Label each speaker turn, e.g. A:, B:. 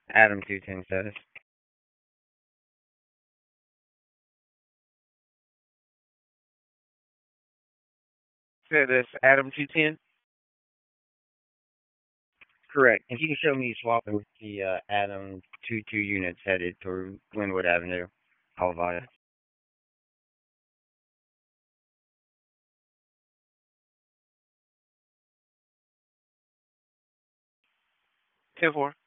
A: Adam 210 status. So this Adam 210? Correct. If you can show me swapping with the Adam 22 units headed through Glenwood Avenue, Colville. 10-4.